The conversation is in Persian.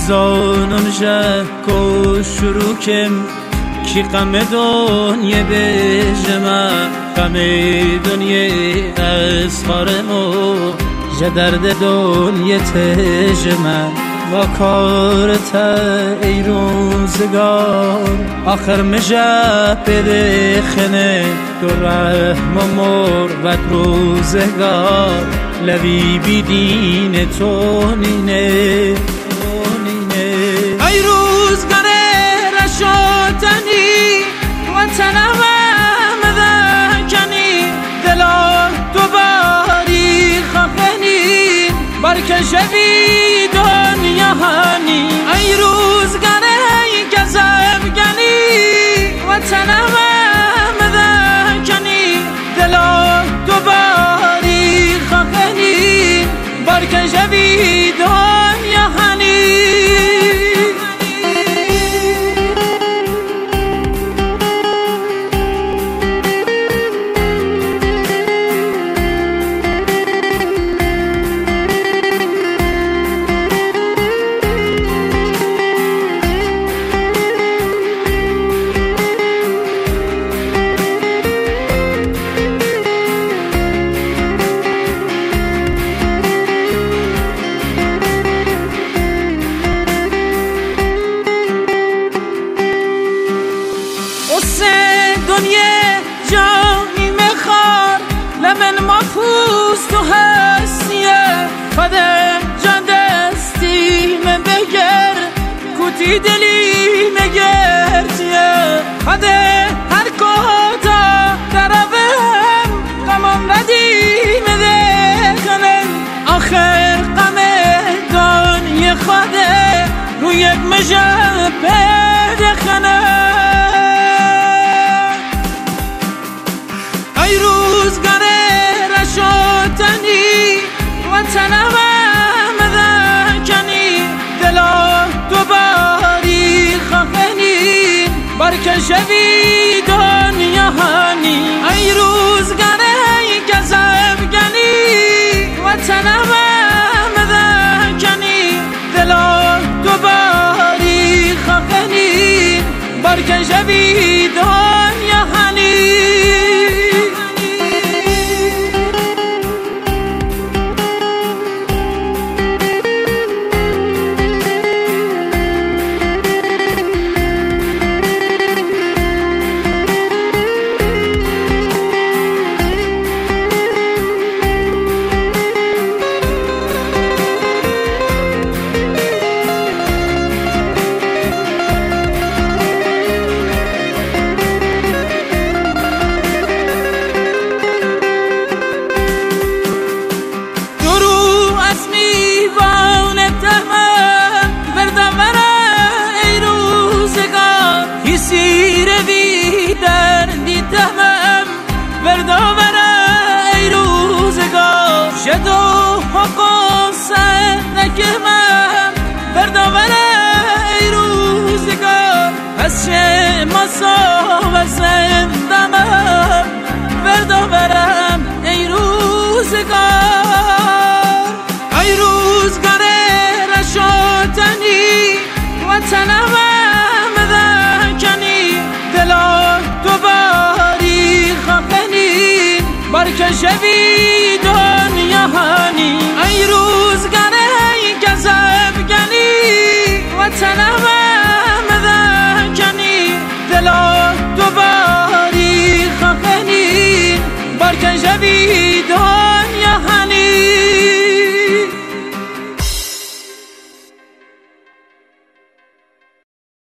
زانم شه کو شروع کم کی غم دنیا بجمع غم دنیا از خارمو جه درد دنیا تجمع و کارت ای روزگار آخر مجه بده خنه دو رحم و مروت روزگار لوی بیدین تو نینه ای روزگار رشاتنی وطنم مذکنی دلا دوباری خفنی برکش بی دنیا هنی ای روزگار گزفگنی وطنم مذکنی دلا دوباری خفنی برکش بی دنیا هنی دنیا جانی مخار لمن مفوز تو هستیه خدم جان دستی من بگر کوتی دلی مگرتیه خده هر کتا دربم غمم ردیم دکنن آخر غم دنیا خده رو یک مجه بدخنه ای روزگار رشاتنی وطنم مذکنی دلا دوباری خفنی برکش بی دنیا هنی ای روزگار گزفگنی وطنم مذکنی دلا دوباری خفنی برکش بی دنیا هنی سیر بی دردی تمام بردامره ای روزگار شدو حقا سنکمم بردامره ای روزگار از چه مسا و زندمم بردامرم ای روزگار ای روزگار رشاتنی وطنم دوباری خفنی برکش بی دنیا هنی